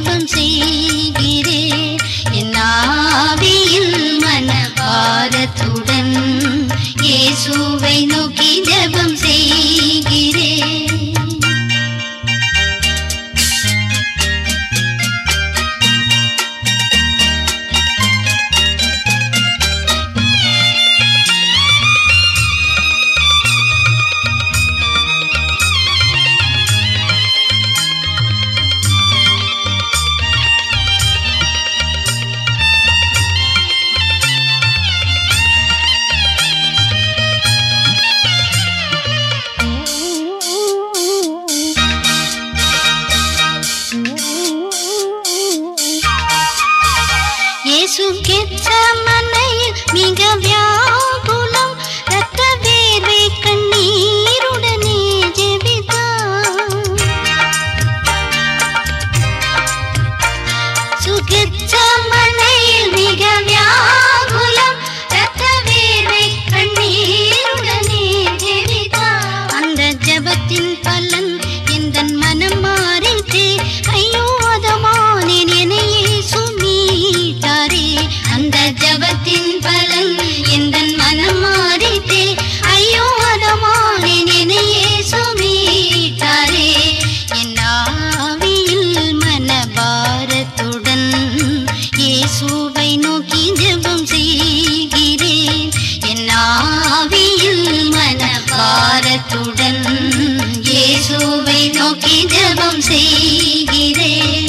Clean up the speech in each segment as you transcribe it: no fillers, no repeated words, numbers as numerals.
ஜெபம் செய்கிறேன். என் ஆவியில் மனபாரத்துடன் இயேசுவை நோக்கி ஜெபம் செய்கிறேன். இயேசு கெத்சமனையில் மிக வியாகுலம், இரத்த வேர்வை கண்ணீருடனே ஜெபித்தார். கெத்சமனையில் மிக வியாகுலம், இரத்த வேர்வை கண்ணீருடனே ஜெபித்தார். அந்த ஜெபத்தின் பலன் எந்தன் மனம் மாறித்தே. ஐயோ அதமானேன் என்னையே சுமீட்டாரே. அந்த ஜெபத்தின் பலன் எந்தன் மனம் மாறித்தே. ஐயோ அதமானேன் என்னையே சுமீட்டாரே. என் ஆவியில் மனபாரத்துடன் இயேசுவை நோக்கி ஜெபம் செய்கிறேன். என் ஆவியில் மனபாரத்துடன் இயேசுவை நோக்கி ஜெபம் செய்கிறேன்.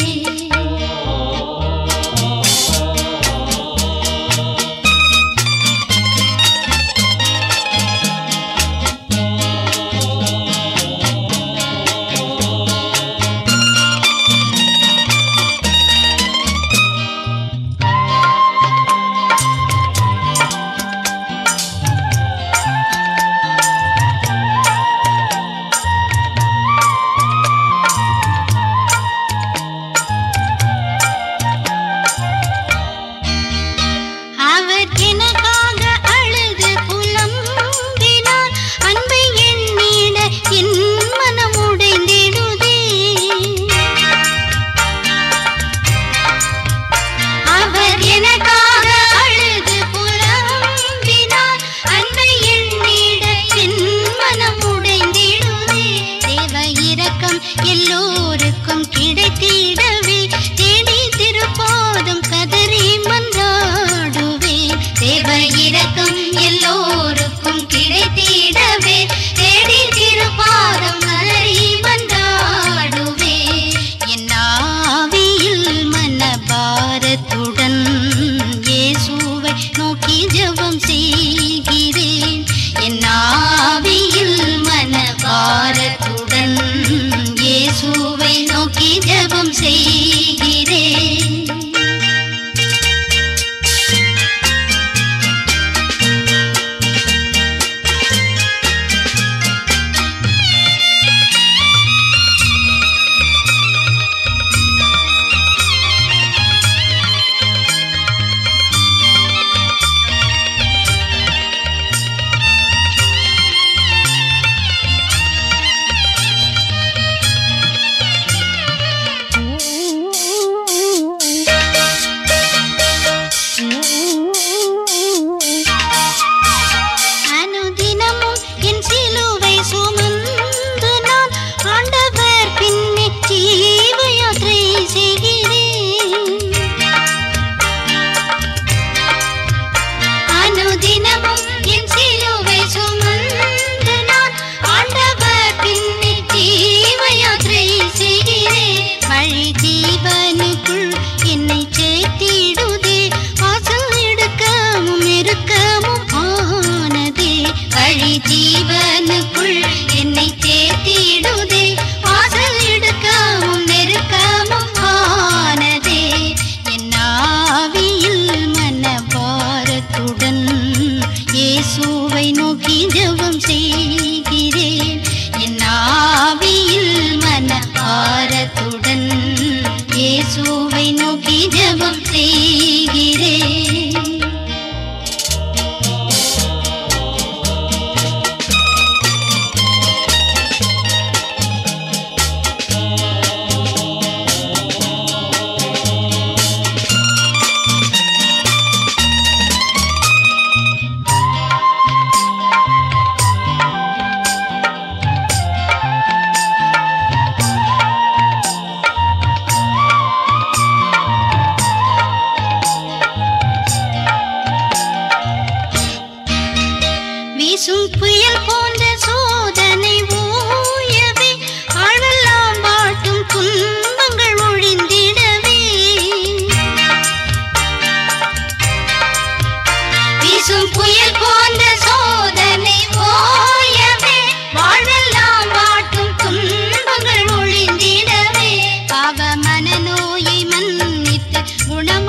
அவர் எனக்காக அழுது புலம்பினார். அன்பை எண்ணிட என் மனம் உடைந்திடுதே. அவர் எனக்காக அழுது புலம்பினார். அன்பை எண்ணிட என் மனம் உடைந்திடுதே. தேவ இரக்கம் எல்லோருக்கும் கிடைத்திடவே தேடி திருப்பாதம் கதறி மன்றாடுவேன். தேவ இரக்கம் எல்லோருக்கும் கிடைத்திடவே தேடி திருப்பாதம் கதறி மன்றாடுவேன். என் ஆவியில் மனபாரத்துடன் இயேசுவை நோக்கி ஜெபம் செய்கிறேன். என் ஆவியில் மனபாரத்துடன் இயேசுவை நோக்கி ஜெபம் செய்கிறேன். அனுதினமும் என் சிலுவை சுமந்து நான் ஆண்டவர் பின்னே ஜீவ யாத்திரை செய்கிறேன். அனுதினமும் என் சிலுவை சுமந்து நான் ஆண்டவர் பின்னே ஜீவ யாத்திரை செய்கிறேன். வழி ஜீவனுக்குள் என்னை சேர்த்திடுதே. வாசல் இடுக்கமும் நெருக்கமும் ஆனதே. வழி ஜீவனுக்குள் என்னை சேர்த்திடுதே. வாசல் இடுக்கமும் நெருக்கமும் ஆனதே. என் ஆவியில் மனபாரத்துடன் இயேசுவை நோக்கி ஜெபம் செய்கிறேன். என் ஆவியில் மனபாரத்துடன் இயேசுவை நோக்கி ஜெபம் செய்கிறேன். குணம்